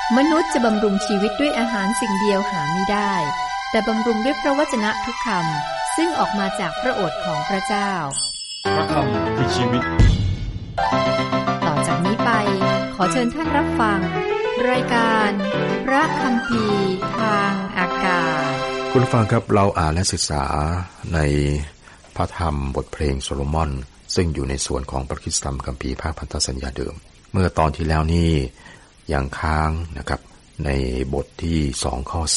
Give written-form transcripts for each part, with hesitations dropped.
มนุษย์จะบำรุงชีวิตด้วยอาหารสิ่งเดียวหาไม่ได้แต่บำรุงด้วยพระวจนะทุกคำซึ่งออกมาจากพระโอษฐ์ของพระเจ้าพระคำคือชีวิตต่อจากนี้ไปขอเชิญท่านรับฟังรายการพระคัมภีร์ทางอากาศคุณผู้ฟังครับเราอ่านและศึกษาในพระธรรมบทเพลงโซโลมอนซึ่งอยู่ในส่วนของพระคริสตธรรมคัมภีร์ภาคพันธสัญญาเดิมเมื่อตอนที่แล้วนี่ยังค้างนะครับในบทที่2ข้อ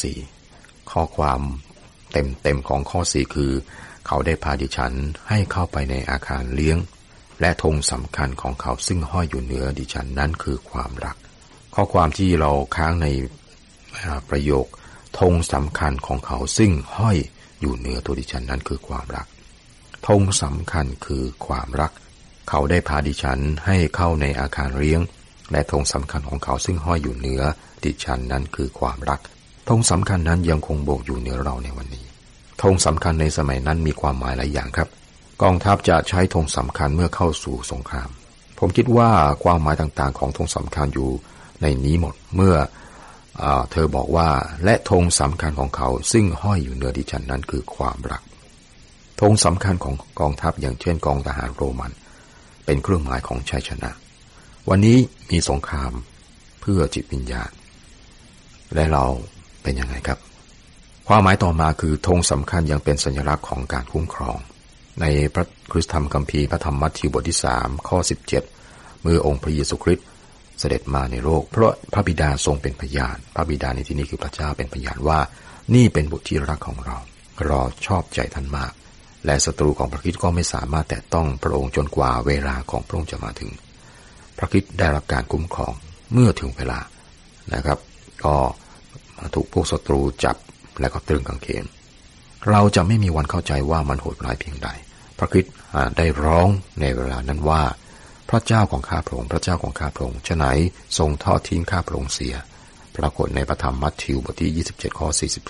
4ข้อความเต็มของข้อ4คือเขาได้พาดิฉันให้เข้าไปในอาคารเลี้ยงและธงสำคัญของเขาซึ่งห้อยอยู่เหนือดิฉันนั้นคือความรักข้อความที่เราค้างในประโยคธงสำคัญของเขาซึ่งห้อยอยู่เหนือตัวดิฉันนั้นคือความรักธงสำคัญคือความรักเขาได้พาดิฉันให้เข้าในอาคารเลี้ยงและธงสำคัญของเขาซึ่งห้อยอยู่เหนือดิฉันนั้นคือความรักธงสำคัญนั้นยังคงโบกอยู่เหนือเราในวันนี้ธงสำคัญในสมัยนั้นมีความหมายหลายอย่างครับกองทัพจะใช้ธงสำคัญเมื่อเข้าสู่สงครามผมคิดว่าความหมายต่างๆของธงสำคัญอยู่ในนี้หมดเมื่อเธอบอกว่าและธงสำคัญของเขาซึ่งห้อยอยู่เหนือดิฉันนั้นคือความรักธงสำคัญของกองทัพอย่างเช่นกองทหารโรมันเป็นเครื่องหมายของชัยชนะวันนี้มีสงครามเพื่อจิตวิญญาณและเราเป็นยังไงครับความหมายต่อมาคือธงสำคัญยังเป็นสัญลักษณ์ของการคุ้มครองในพระคริสตธรรมคัมภีร์พระธรรมมัทธิวบทที่3ข้อ17เมื่อองค์พระเยซูคริสต์เสด็จมาในโลกเพราะพระบิดาทรงเป็นพยานพระบิดาในที่นี้คือพระเจ้าเป็นพยานว่านี่เป็นบุตรที่รักของเราชอบใจท่านมากและศัตรูของพระคริสต์ก็ไม่สามารถแตะต้องพระองค์จนกว่าเวลาของพระองค์จะมาถึงพระคริสต์ได้รับการคุ้มครองเมื่อถึงเวลานะครับก็ถูกพวกศัตรูจับและก็ตรึงกางเขนเราจะไม่มีวันเข้าใจว่ามันโหดร้ายเพียงใดพระคริสต์ได้ร้องในเวลานั้นว่าพระเจ้าของข้าพระองค์พระเจ้าของข้าพระองค์ฉะไหนทรงทอดทิ้งข้าพระองค์เสียปรากฏในพระธรรมมัทธิวบทที่27ข้อ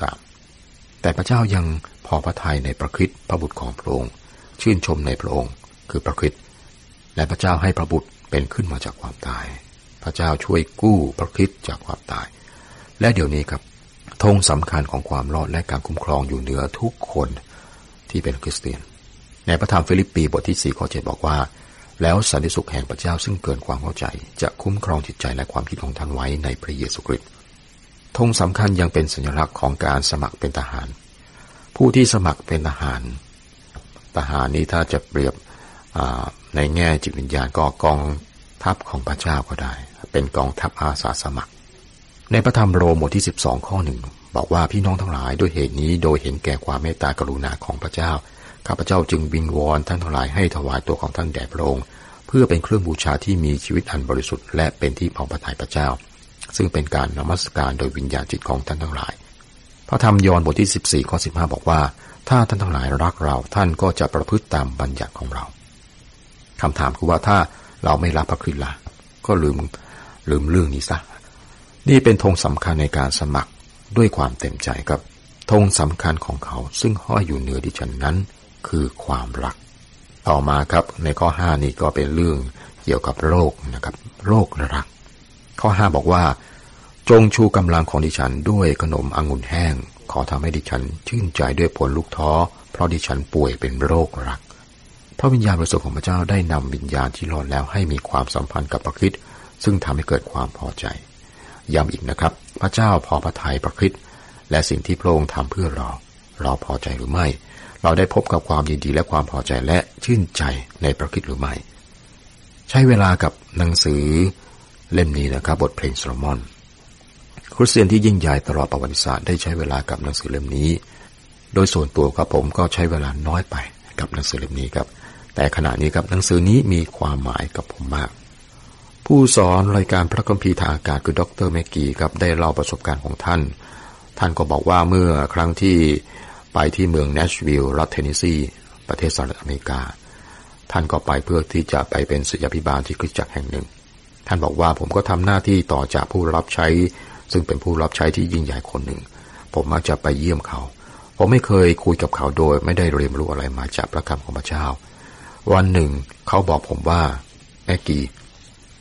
43แต่พระเจ้ายังพอพระทัยในพระคริสต์พระบุตรของพระองค์ชื่นชมในพระองค์คือพระคริสต์และพระเจ้าให้พระบุตรเป็นขึ้นมาจากความตายพระเจ้าช่วยกู้พระคริสต์จากความตายและเดี๋ยวนี้ครับธงสำคัญของความรอดและการคุ้มครองอยู่เหนือทุกคนที่เป็นคริสเตียนในพระธรรมฟิลิปปีบทที่4ข้อ7บอกว่าแล้วสันติสุขแห่งพระเจ้าซึ่งเกินความเข้าใจจะคุ้มครองจิตใจและความคิดของท่านไว้ในพระเยซูคริสต์ธงสำคัญยังเป็นสัญลักษณ์ของการสมัครเป็นทหารผู้ที่สมัครเป็นทหารนี้ถ้าจะเปรียบในแง่จิตวิญญาณก็กองทัพของพระเจ้าก็ได้เป็นกองทัพอาสาสมัครในพระธรรมโรมบทที่12ข้อ1บอกว่าพี่น้องทั้งหลายด้วยเหตุนี้โดยเห็นแก่ความเมตตากรุณาของพระเจ้าข้าพเจ้าจึงวิงวอนท่านทั้งหลายให้ถวายตัวของท่านแด่พระองค์เพื่อเป็นเครื่องบูชาที่มีชีวิตอันบริสุทธิ์และเป็นที่พอพระทัยพระเจ้าซึ่งเป็นการนมัสการโดยวิญญาณจิตของท่านทั้งหลายพระธรรมยอห์นบทที่14ข้อ15บอกว่าถ้าท่านทั้งหลายรักเราท่านก็จะประพฤติตามบัญญัติของเราคำถามคือว่าถ้าเราไม่รักพระคริสต์ล่ะก็ลืมเรื่องนี้ซะนี่เป็นธงสำคัญในการสมัครด้วยความเต็มใจครับธงสำคัญของเขาซึ่งห้อยอยู่เหนือดิฉันนั้นคือความรักต่อมาครับในข้อ5นี้ก็เป็นเรื่องเกี่ยวกับโรคนะครับโรครักข้อ5บอกว่าจงชูกำลังของดิฉันด้วยขนมองุ่นแห้งขอทำให้ดิฉันชื่นใจด้วยผลลูกท้อเพราะดิฉันป่วยเป็นโรครักพระวิญญาณบริสุทธิ์ของพระเจ้าได้นำวิญญาณที่รอดแล้วให้มีความสัมพันธ์กับพระคริสต์ซึ่งทำให้เกิดความพอใจย้ำอีกนะครับพระเจ้าพอพระทัยพระคริสต์และสิ่งที่พระองค์ทำเพื่อเราพอใจหรือไม่เราได้พบกับความยินดีและความพอใจและชื่นใจในพระคริสต์หรือไม่ใช้เวลากับหนังสือเล่มนี้นะครับบทเพลงโซโลมอนคริสเตียนที่ยิ่งใหญ่ตลอดประวัติศาสตร์ได้ใช้เวลากับหนังสือเล่มนี้โดยส่วนตัวครับผมก็ใช้เวลาน้อยไปกับหนังสือเล่มนี้ครับแต่ขณะนี้ครับหนังสือนี้มีความหมายกับผมมากผู้สอนรายการพระคัมภีร์ทางอากาศคือดร.แม็กกี้ครับได้เล่าประสบการณ์ของท่านก็บอกว่าเมื่อครั้งที่ไปที่เมืองแนชวิลล์รัฐเทนเนสซีประเทศสหรัฐอเมริกาท่านก็ไปเพื่อที่จะไปเป็นศิษยาภิบาลที่คริสตจักรแห่งหนึ่งท่านบอกว่าผมก็ทำหน้าที่ต่อจากผู้รับใช้ซึ่งเป็นผู้รับใช้ที่ยิ่งใหญ่คนหนึ่งผมมักจะไปเยี่ยมเขาผมไม่เคยคุยกับเขาโดยไม่ได้เรียนรู้อะไรมาจากพระคำของพระเจ้าวันหนึ่งเขาบอกผมว่าแม็กกี้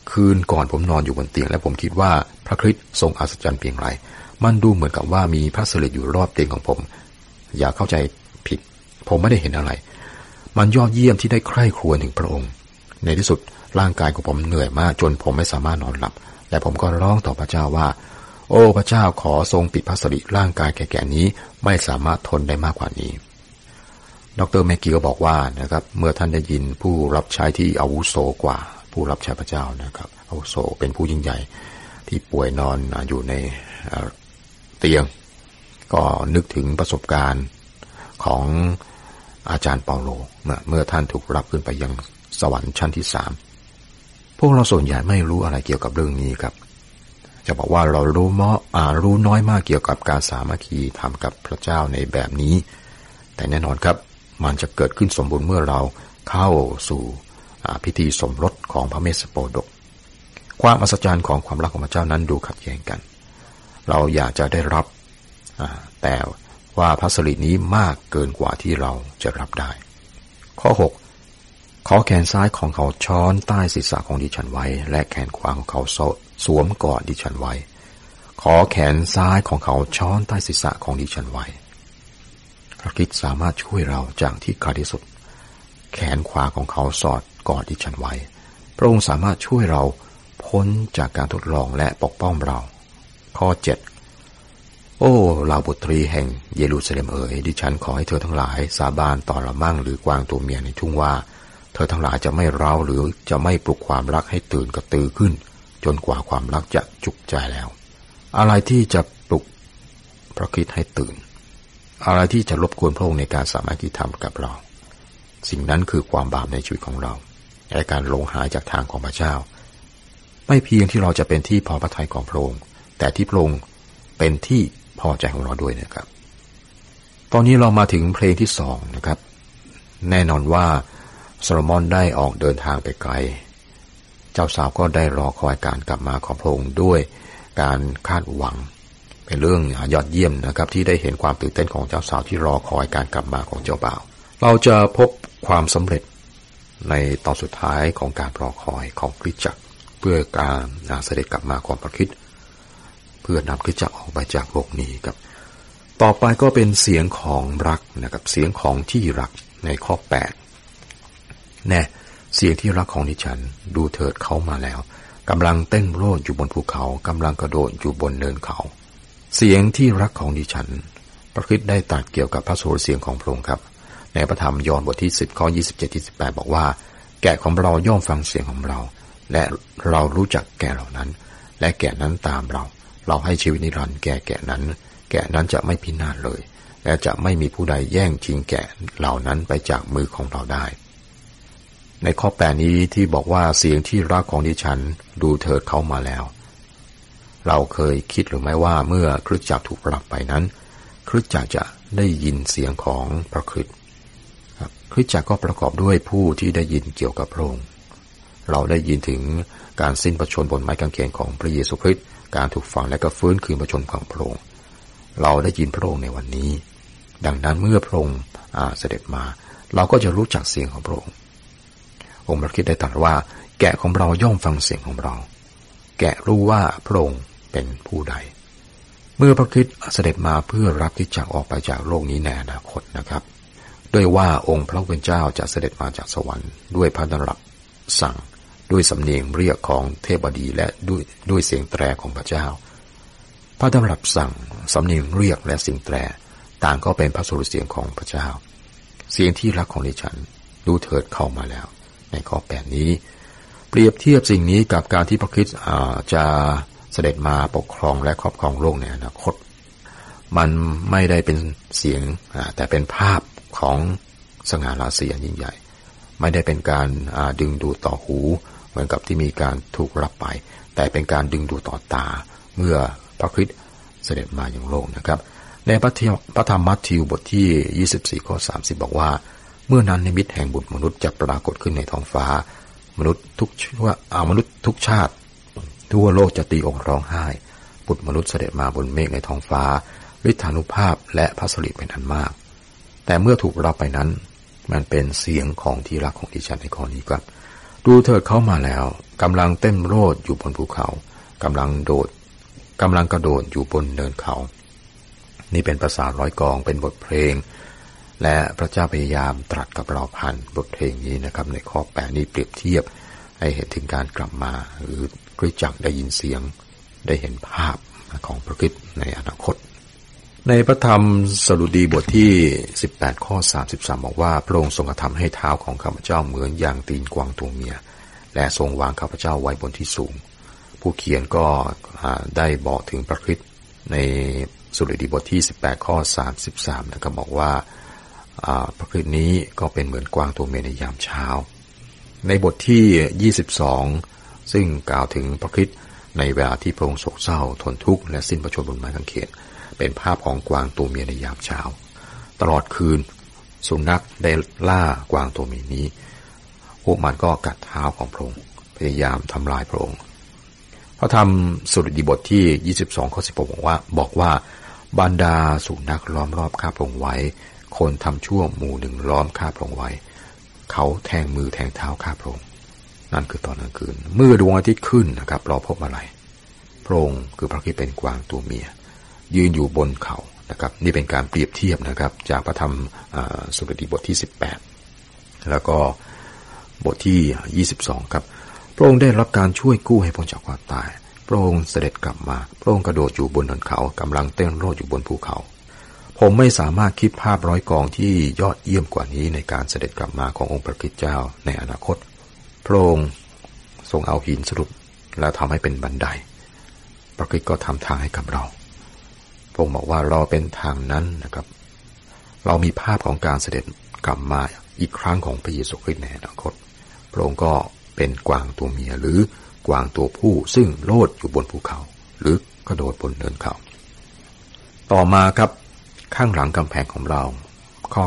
คืนก่อนผมนอนอยู่บนเตียงและผมคิดว่าพระคริสต์ทรงอัศจรรย์เพียงไรมันดูเหมือนกับว่ามีพระสิริอยู่รอบเตียงของผมอย่าเข้าใจผิดผมไม่ได้เห็นอะไรมันยอดเยี่ยมที่ได้ใคร่ครวญถึงพระองค์ในที่สุดร่างกายของผมเหนื่อยมากจนผมไม่สามารถนอนหลับและผมก็ร้องต่อพระเจ้าว่าโอ้พระเจ้าขอทรงปิดพระสิริร่างกายแก่ๆนี้ไม่สามารถทนได้มากกว่านี้ดร.แมกกี้ก็บอกว่านะครับเมื่อท่านได้ยินผู้รับใช้ที่อาวุโสกว่าผู้รับใช้พระเจ้านะครับอาวุโสเป็นผู้ยิ่งใหญ่ที่ป่วยนอนอยู่ในเตียงก็นึกถึงประสบการณ์ของอาจารย์เปาโลเมื่อท่านถูกรับขึ้นไปยังสวรรค์ชั้นที่3พวกเราส่วนใหญ่ไม่รู้อะไรเกี่ยวกับเรื่องนี้ครับจะบอกว่าเรารู้น้อยมากเกี่ยวกับการสามัคคีทำกับพระเจ้าในแบบนี้แต่แน่นอนครับมันจะเกิดขึ้นสมบูรณ์เมื่อเราเข้าสู่พิธีสมรสของพระเมสสโปดกความอัศจรรย์ของความรักของพระเจ้านั้นดูขัดแย้งกันเราอยากจะได้รับแต่ว่าพระสิรินี้มากเกินกว่าที่เราจะรับได้ข้อ6ขอแขนซ้ายของเขาช้อนใต้ศีรษะของดิฉันไว้และแขนขวาของเขาสวมกอดดิฉันไว้ขอแขนซ้ายของเขาช้อนใต้ศีรษะของดิฉันไว้พระคริสต์สามารถช่วยเราจากที่ไกลที่สุดแขนขวาของเขาสอดกอดดิฉันไว้พระองค์สามารถช่วยเราพ้นจากการทดลองและปกป้องเราข้อ7โอ้เหล่าบุตรีแห่งเยรูซาเล็มเอ๋ยดิฉันขอให้เธอทั้งหลายสาบานต่อละมั่งหรือกวางตัวเมียในทุ่งว่าเธอทั้งหลายจะไม่เร้าหรือจะไม่ปลุกความรักให้ตื่นกระตือขึ้นจนกว่าความรักจะจุกใจแล้วอะไรที่จะปลุกพระคริสต์ให้ตื่นอะไรที่จะรบกวนพระองค์ในการสามัคคีธรรมกับเราสิ่งนั้นคือความบาปในชีวิตของเราและการหลงหายจากทางของพระเจ้าไม่เพียงที่เราจะเป็นที่พอพระทัยของพระองค์แต่ที่พระองค์เป็นที่พอใจของเราด้วยนะครับตอนนี้เรามาถึงเพลงที่2นะครับแน่นอนว่าโซโลมอนได้ออกเดินทางไปไกลเจ้าสาวก็ได้รอคอยการกลับมาของพระองค์ด้วยการคาดหวังเป็นเรื่องยอดเยี่ยมนะครับที่ได้เห็นความตื่นเต้นของเจ้าสาวที่รอคอยการกลับมาของเจ้าบ่าวเราจะพบความสำเร็จในตอนสุดท้ายของการรอคอยของคริสตจักรเพื่อการเสด็จกลับมาของพระคริสต์เพื่อนำคริสตจักรออกไปจากโลกนี้ครับต่อไปก็เป็นเสียงของรักนะครับเสียงของที่รักในข้อ8แน่เสียงที่รักของดิฉันดูเถิดเขามาแล้วกำลังเต้นโลดอยู่บนภูเขากำลังกระโดดอยู่บนเนินเขาเสียงที่รักของดิฉันพระคริสต์ได้ตรัสเกี่ยวกับพระโสรเสียงของพระองค์ครับในพระธรรมยอห์นบทที่10ข้อ 27-28 บอกว่าแกะของเราย่อมฟังเสียงของเราและเรารู้จักแกะเหล่านั้นและแกะนั้นตามเราให้ชีวิตนิรันดร์แกะนั้นจะไม่พินาศเลยและจะไม่มีผู้ใดแย่งชิงแกะเหล่านั้นไปจากมือของเราได้ในข้อ8นี้ที่บอกว่าเสียงที่รักของดิฉันดูเถิดเข้ามาแล้วเราเคยคิดหรือไม่ว่าเมื่อคริสตจักรถูกรับไปนั้นคริสตจักรจะได้ยินเสียงของพระคริสต์คริสตจักรก็ประกอบด้วยผู้ที่ได้ยินเกี่ยวกับพระองค์เราได้ยินถึงการสิ้นพระชนม์บนไม้กางเขนของพระเยซูคริสต์การถูกฝังและก็ฟื้นคืนพระชนม์ของพระองค์เราได้ยินพระองค์ในวันนี้ดังนั้นเมื่อพระองค์เสด็จมาเราก็จะรู้จักเสียงของพระองค์องค์พระคริสต์ได้ตรัสว่าแกะของเราย่อมฟังเสียงของเราแกะรู้ว่าพระองค์เป็นผู้ใดเมื่อพระคริสต์เสด็จมาเพื่อรับคริสตจักรออกไปจากโลกนี้ในอนาคตนะครับด้วยว่าองค์พระผู้เป็นเจ้าจะเสด็จมาจากสวรรค์ด้วยพระดำรัสสั่งด้วยสำเนียงเรียกของเทพบดีและด้วยเสียงแตรของพระเจ้าพระดำรัสสั่งสำเนียงเรียกและเสียงแตรต่างก็เป็นพระสุรเสียงของพระเจ้าเสียงที่รักของดิฉันดูเถิดเข้ามาแล้วในข้อ8นี้เปรียบเทียบสิ่งนี้กับการที่พระคริสต์จะเสด็จมาปกครองและครอบครองโลกในอนาคตมันไม่ได้เป็นเสียงแต่เป็นภาพของสง่าราศียิ่งใหญ่ไม่ได้เป็นการดึงดูดต่อหูเหมือนกับที่มีการถูกรับไปแต่เป็นการดึงดูดต่อตาเมื่อพระคริสต์เสด็จมาอย่างโลกนะครับในพระธรรมมัทธิวบทที่24ข้อ30บอกว่าเมื่อนั้นนิมิตแห่งบุตรมนุษย์จะปรากฏขึ้นในท้องฟ้ามนุษย์ทุกชาติทั่วโลกจะตีอกร้องไห้บุตรมนุษย์เสด็จมาบนเมฆในท้องฟ้าฤทธานุภาพและพระสิริเป็นอันมากแต่เมื่อถูกรับไปนั้นมันเป็นเสียงของที่รักของดิฉันในข้อนี้ครับดูเถิดเข้ามาแล้วกำลังเต้นโลดอยู่บนภูเขากำลังกระโดดอยู่บนเนินเขานี่เป็นภาษาร้อยกลองเป็นบทเพลงและพระเจ้าพยายามตรัสกับเราผ่านบทเพลงนี้นะครับในข้อ8นี้เปรียบเทียบให้เห็นถึงการกลับมาหรือคริสตจักรได้ยินเสียงได้เห็นภาพของพระคริสต์ในอนาคตในพระธรรมสดุดีบทที่18ข้อ33บอกว่าพระองค์ทรงกระทำให้เท้าของข้าพเจ้าเหมือนอย่างตีนกวางตัวเมียและทรงวางข้าพเจ้าไว้บนที่สูงผู้เขียนก็ได้บอกถึงพระคริสต์ในสดุดีบทที่18ข้อ33นะครับบอกว่าพระคริสต์นี้ก็เป็นเหมือนกวางตัวเมียในยามเช้าในบทที่22ซึ่งกล่าวถึงพระคริสต์ในเวลาที่พระองค์โศกเศร้าทนทุกข์และสิ้นพระชนม์บนไม้กางเขนเป็นภาพของกวางตัวเมียในยามเช้าตลอดคืนสุนัขได้ล่ากวางตัวเมียนี้พวกมันก็กัดเท้าของพระองค์พยายามทำลายพระองค์พระธรรมสดุดีบทที่22ข้อ16บอกว่าบรรดาสุนัขล้อมรอบข้าพระองค์ไว้คนทำชั่วหมู่หนึ่งล้อมข้าพระองค์ไว้เขาแทงมือแทงเท้าข้าพระองค์นั่นคือตอนกลางคืนเมื่อดวงอาทิตย์ขึ้นนะครับเราพบอะไรพระองค์คือพระคริสต์เป็นกวางตัวเมียยืนอยู่บนเขานะครับนี่เป็นการเปรียบเทียบนะครับจากพระธรรมสดุดีบทที่18แล้วก็บทที่22ครับพระองค์ได้รับการช่วยกู้ให้พ้นจากความตายพระองค์เสด็จกลับมาพระองค์กระโดดอยู่บนเนินเขากำลังเต้นโลดอยู่บนภูเขาผมไม่สามารถคิดภาพร้อยกองที่ยอดเยี่ยมกว่านี้ในการเสด็จกลับมาขององค์พระคริสต์เจ้าในอนาคตพระองค์ทรงเอาหินสรุปและทำให้เป็นบันไดพระคริสต์ก็ทำทางให้กับเราพระองค์บอกว่าเราเป็นทางนั้นนะครับเรามีภาพของการเสด็จกลับมาอีกครั้งของพระเยซูคริสต์ในอนาคตพระองค์ก็เป็นกวางตัวเมียหรือกวางตัวผู้ซึ่งโลดอยู่บนภูเขาหรือกระโดดบนเนินเขาต่อมาครับข้างหลังกำแพงของเราข้อ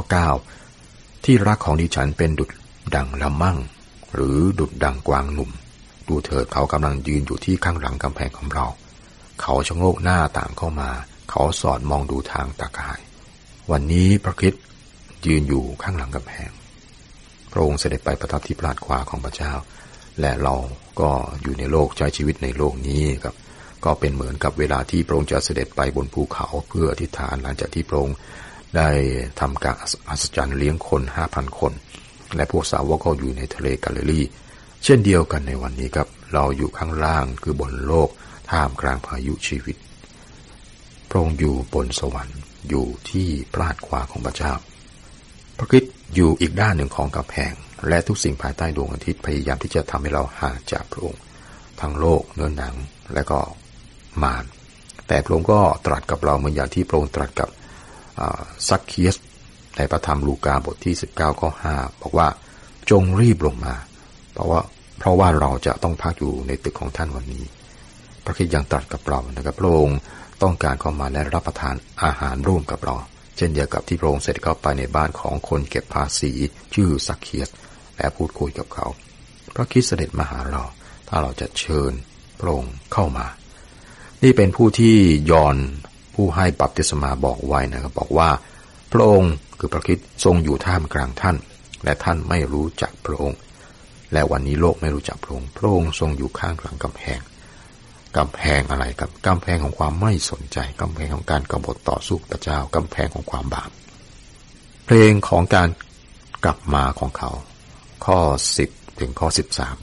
9ที่รักของดิฉันเป็นดุจดั่งละมั่งหรือดุจดั่งกวางหนุ่มดูเถิดเขากำลังยืนอยู่ที่ข้างหลังกำแพงของเราเขาชะโงกหน้าต่างเข้ามาเขาสอดมองดูทางตากายวันนี้พระคริสต์ยืนอยู่ข้างหลังกำแพงพระองค์เสด็จไปประทับที่พระหัตถ์ขวาของพระเจ้าและเราก็อยู่ในโลกใช้ชีวิตในโลกนี้ครับก็เป็นเหมือนกับเวลาที่พระองค์จะเสด็จไปบนภูเขาเพื่ออธิษฐานหลังจากที่พระองค์ได้ทำการอัศจรรย์เลี้ยงคน 5,000 คนและพวกสาวกก็อยู่ในทะเลกาลิลีเช่นเดียวกันในวันนี้ครับเราอยู่ข้างล่างคือบนโลกท่ามกลางพายุชีวิตพระองค์อยู่บนสวรรค์อยู่ที่พระหัตถ์ขวาของพระเจ้าพระคริสต์อยู่อีกด้านหนึ่งของกำแพงและทุกสิ่งภายใต้ดวงอาทิตย์พยายามที่จะทำให้เราห่างจากพระองค์ทั้งโลกเนื้อหนังและก็มารแต่พระองค์ก็ตรัสกับเราเหมือนอย่างที่พระองค์ตรัสกับซักเคียสในพระธรรมลูกาบทที่19ข้อ5บอกว่าจงรีบลงมาเพราะว่าเราจะต้องพักอยู่ในตึกของท่านวันนี้พระคริสต์ยังตรัสกับเรานะครับพระองค์ต้องการเข้ามาและรับประทานอาหารร่วมกับเราเช่นเดียวกับที่พระองค์เสด็จเข้าไปในบ้านของคนเก็บภาษีชื่อซักเคียสและพูดคุยกับเขาพระคริสต์เสด็จมาหาเราถ้าเราจะเชิญพระองค์เข้ามานี่เป็นผู้ที่ยอห์นผู้ให้บัพติศมาบอกไว้นะครับบอกว่าพระองค์คือพระคริสต์ทรงอยู่ท่ามกลางท่านและท่านไม่รู้จักพระองค์และวันนี้โลกไม่รู้จักพระองค์พระองค์ทรงอยู่ข้างหลังกำแพงอะไรครับกำแพงของความไม่สนใจกำแพงของการกบฏต่อสู้พระเจ้ากำแพงของความบาปเพลงของการกลับมาของเขาข้อ10ถึงข้อ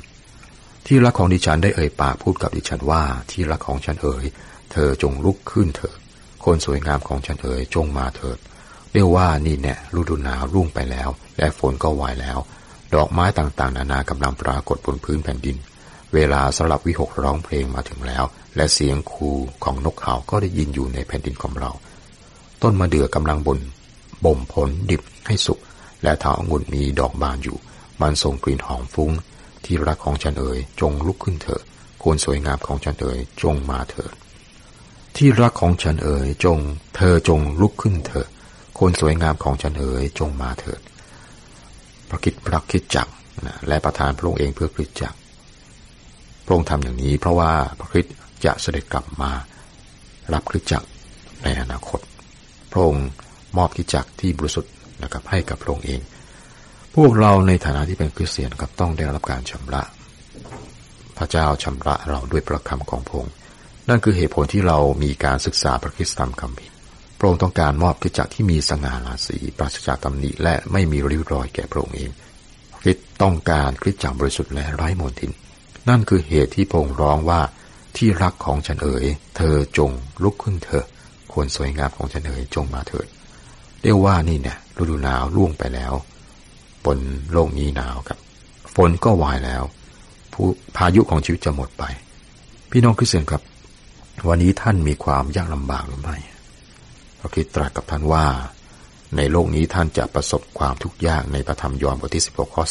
13ที่รักของดิฉันได้เอ่ยปากพูดกับดิฉันว่าที่รักของฉันเอ๋ยเธอจงลุกขึ้นเถิดคนสวยงามของฉันเอ๋ยจงมาเถิดเรียกว่านี่แน่ฤดูหนาวรุ่งไปแล้วและฝนก็วายแล้วดอกไม้ต่างๆนานากำลังปรากฏบนพื้นแผ่นดินเวลาสำหรับวิหกร้องเพลงมาถึงแล้วและเสียงคูของนกเขาก็ได้ยินอยู่ในแผ่นดินของเราต้นมะเดื่อกำลังบ่มผลดิบให้สุกและเถาองุ่นมีดอกบานอยู่มันส่งกลิ่นหอมฟุ้งที่รักของฉันเอ๋ยจงลุกขึ้นเถิดคนสวยงามของฉันเอ๋ยจงมาเถิดที่รักของฉันเอ๋ยเธอจงลุกขึ้นเถิดคนสวยงามของฉันเอ๋ยจงมาเถิดพระคริสตจักรและประทานพระองค์เองเพื่อคริสตจักรพระองค์ทำอย่างนี้เพราะว่าพระคริสต์จะเสด็จกลับมารับคริสตจักรในอนาคตพระองค์มอบคริสตจักรที่บริสุทธิ์นะครับให้กับพระองค์เองพวกเราในฐานะที่เป็นคริสเตียนครับต้องได้รับการชำระพระเจ้าชำระเราด้วยพระคำของพระองค์นั่นคือเหตุผลที่เรามีการศึกษาพระคริสตธรรมคัมภีร์พระองค์ต้องการมอบคริสตจักรที่มีสง่าราศีปราศจากตำหนิและไม่มีริ้วรอยแก่พระองค์เองคริสต์ต้องการคริสตจักรบริสุทธิ์และไร้มลทินนั่นคือเหตุที่พระองค์ร้องว่าที่รักของฉันเอ๋ยเธอจงลุกขึ้นเถอะควรสวยงามของฉันเอ๋ยจงมาเถิดเรียกว่านี่เนี่ยฤดูหนาวล่วงไปแล้วบนโลกนี้หนาวครับฝนก็วายแล้วพายุของชีวิตจะหมดไปพี่น้องคริสเตียนครับวันนี้ท่านมีความยากลำบากหรือไม่พระคริสต์ตรัสกับท่านว่าในโลกนี้ท่านจะประสบความทุกข์ยากในพระธรรมยอห์นบทที่16ข้อ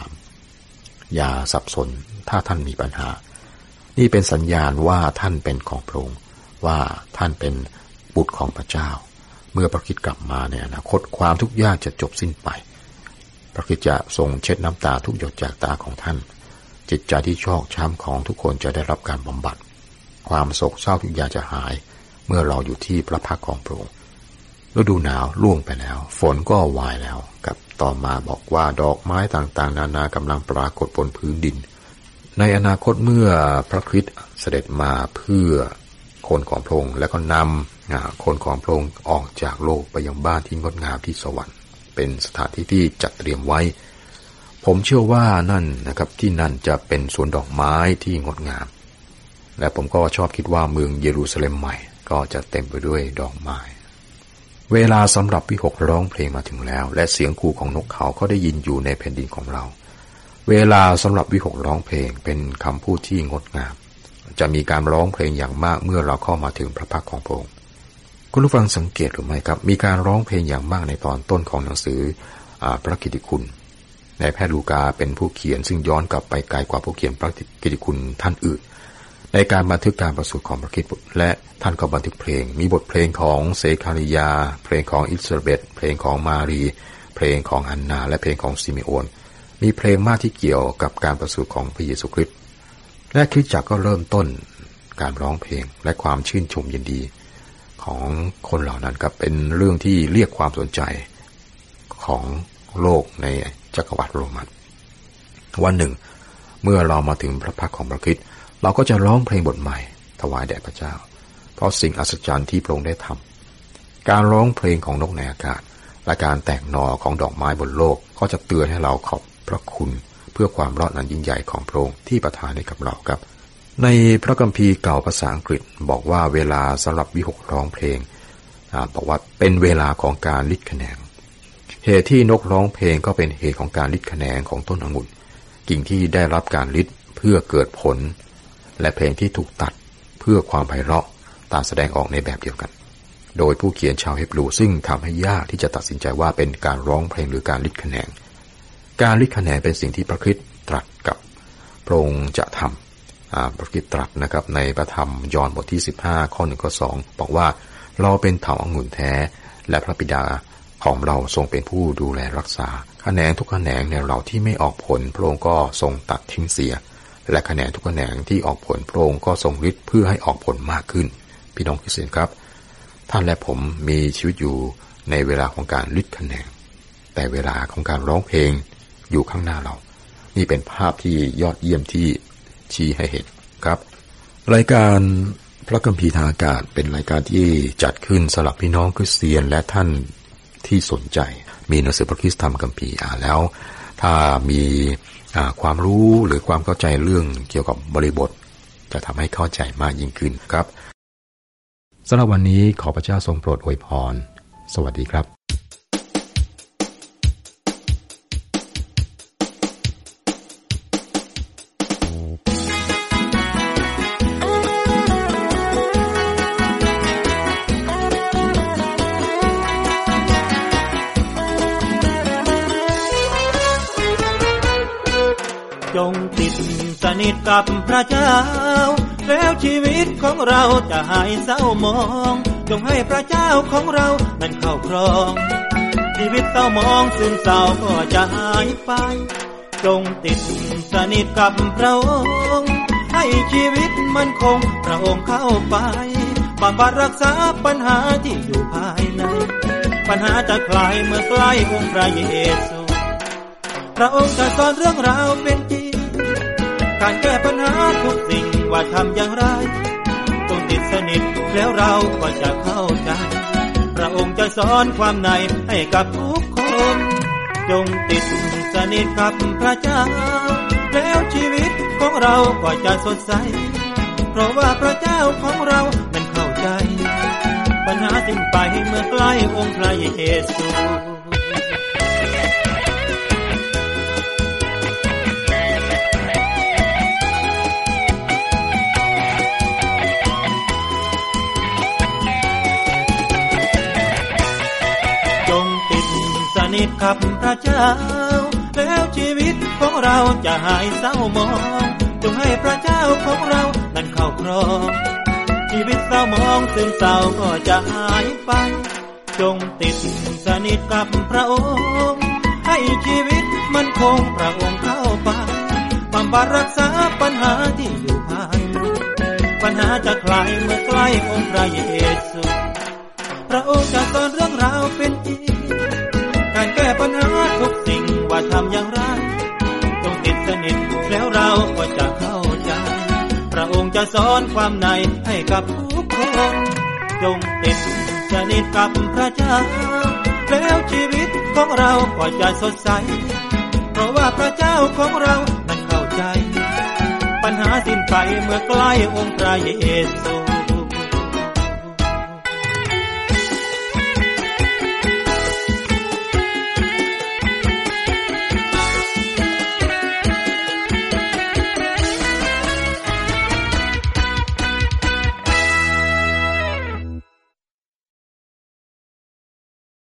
33อย่าสับสนถ้าท่านมีปัญหานี่เป็นสัญญาณว่าท่านเป็นของพระองค์ว่าท่านเป็นบุตรของพระเจ้าเมื่อพระคริสต์กลับมาในอนาคตความทุกข์ยากจะจบสิ้นไปพระคริสต์จะทรงเช็ดน้ำตาทุกหยดจากตาของท่านจิตใจที่ชอกช้ำของทุกคนจะได้รับการบำบัดความโศกเศร้าทุกอย่างจะหายเมื่อเราอยู่ที่พระพักของพระองค์ฤดูหนาวล่วงไปแล้วฝนก็วายแล้วกับต่อมาบอกว่าดอกไม้ต่างๆนานากำลังปรากฏบนพื้นดินในอนาคตเมื่อพระคริสต์เสด็จมาเพื่อคนของพระองค์และก็นำคนของพระองค์ออกจากโลกไปยังบ้านที่งดงามที่สวรรค์เป็นสถานที่ที่จัดเตรียมไว้ผมเชื่อว่านั่นนะครับที่นั่นจะเป็นสวนดอกไม้ที่งดงามและผมก็ชอบคิดว่าเมืองเยรูซาเล็มใหม่ก็จะเต็มไปด้วยดอกไม้เวลาสำหรับวิหกร้องเพลงมาถึงแล้วและเสียงขู่ของนกเขาก็ได้ยินอยู่ในแผ่นดินของเราเวลาสำหรับวิหกร้องเพลงเป็นคำพูดที่งดงามจะมีการร้องเพลงอย่างมากเมื่อเราเข้ามาถึงพระพักของพระองค์คุณผู้ฟังสังเกตหรือไม่ครับมีการร้องเพลงอย่างมากในตอนต้นของหนังสือพระกิตติคุณในแพทย์ลูกาเป็นผู้เขียนซึ่งย้อนกลับไปไกลกว่าผู้เขียนพระกิตติคุณท่านอื่นในการบันทึกการประสูติของพระคริสต์และท่านก็บันทึกเพลงมีบทเพลงของเซคาริยาเพลงของอิลิซาเบธเพลงของมารีเพลงของฮันนาและเพลงของซิเมโอนมีเพลงมากที่เกี่ยวกับการประสูติของพระเยซูคริสต์และคริสตจักรก็เริ่มต้นการร้องเพลงและความชื่นชมยินดีของคนเหล่านั้นครับเป็นเรื่องที่เรียกความสนใจของโลกในจักรวรรดิโรมันวันหนึ่งเมื่อเรามาถึงพระพักของพระคริสต์เราก็จะร้องเพลงบทใหม่ถวายแด่พระเจ้าเพราะสิ่งอัศจรรย์ที่พระองค์ได้ทำการร้องเพลงของนกในอากาศและการแตกหน่อของดอกไม้บนโลกก็จะเตือนให้เราขอบพระคุณเพื่อความรอดนั้นยิ่งใหญ่ของพระองค์ที่ประทานให้กับเราครับในพระคัมภีร์เก่าภาษาอังกฤษบอกว่าเวลาสำหรับวิหกร้องเพลงบอกว่าเป็นเวลาของการลิดแขนงเหตุที่นกร้องเพลงก็เป็นเหตุของการลิดแขนงของต้นองุ่นกิ่งที่ได้รับการลิดเพื่อเกิดผลและเพลงที่ถูกตัดเพื่อความไพเราะต่างแสดงออกในแบบเดียวกันโดยผู้เขียนชาวเฮบรูซึ่งทำให้ยากที่จะตัดสินใจว่าเป็นการร้องเพลงหรือการลิดแขนงการลิดแขนงเป็นสิ่งที่พระคริสต์ตรัสกับพระองค์จะทำพระคริสต์ตรัสนะครับในพระธรรมยอห์นบทที่15ข้อ1ข้อ2บอกว่าเราเป็นเถาองุ่นแท้และพระบิดาของเราทรงเป็นผู้ดูแลรักษาแขนงทุกแขนงในเราที่ไม่ออกผลพระองค์ก็ทรงตัดทิ้งเสียและแขนงทุกแขนงที่ออกผลพระองค์ก็ทรงฤทธิ์เพื่อให้ออกผลมากขึ้นพี่น้องคริสเตียนครับท่านและผมมีชีวิตอยู่ในเวลาของการฤทธิ์แขนงแต่เวลาของการร้องเพลงอยู่ข้างหน้าเรานี่เป็นภาพที่ยอดเยี่ยมที่ชี้ให้เห็นครับรายการพระคัมภีร์ทางอากาศเป็นรายการที่จัดขึ้นสำหรับพี่น้องคริสเตียนและท่านที่สนใจมีหนังสือพระคริสตธรรมคัมภีร์แล้วถ้ามีความรู้หรือความเข้าใจเรื่องเกี่ยวกับบริบทจะทำให้เข้าใจมากยิ่งขึ้นครับสำหรับวันนี้ขอพระเจ้าทรงโปรดอวยพรสวัสดีครับจงติดสนิทกับพระเจ้าแล้วชีวิตของเราจะหายเศร้ามองจงให้พระเจ้าของเรานั้นเข้าครองชีวิตเศร้ามองซึมเศร้าก็จะหายไปจงติดสนิทกับพระองค์ให้ชีวิตมั่นคงพระองค์เข้าไปบำบัดรักษาปัญหาที่อยู่ภายในปัญหาจะคลายเมื่อใกล้องค์พระเยซูพระองค์จะสอนเรื่องราวเป็นจริงการแก้ปัญหาทุกสิ่งว่าทำอย่างไรต้องติดสนิทแล้วเราก็จะเข้าใจพระองค์จะสอนความในให้กับทุกคนจงติดสนิทกับพระเจ้าแล้วชีวิตของเราก็จะสดใสเพราะว่าพระเจ้าของเรานั้นเข้าใจปัญหาสิ้นไปเมื่อใกล้องค์พระเยซูสนิทกับพระเจ้าแล้วชีวิตของเราจะหายเศร้าหมองจงให้พระเจ้าของเรานั้นเข้าครองชีวิตเศร้าหมองซึมเศร้าก็จะหายไปจงติดสนิทกับพระองค์ให้ชีวิตมันคงพระองค์เข้าไปบำบัดรักษาปัญหาที่อยู่ภายในปัญหาจะคลายเมื่อใกล้องค์พระเยซูพระองค์จะสอนเรื่องราวเป็นจริงการแก้ปัญหาทุกสิ่งว่าทำอย่างไรจงติดสนิทแล้วเราก็จะเข้าใจพระองค์จะสอนความในให้กับทุกคนจงติดสนิทกับพระเจ้าแล้วชีวิตของเราก็จะสดใสเพราะว่าพระเจ้าของเรานั้นเข้าใจปัญหาสิ้นไปเมื่อใกล้องค์พระเยซู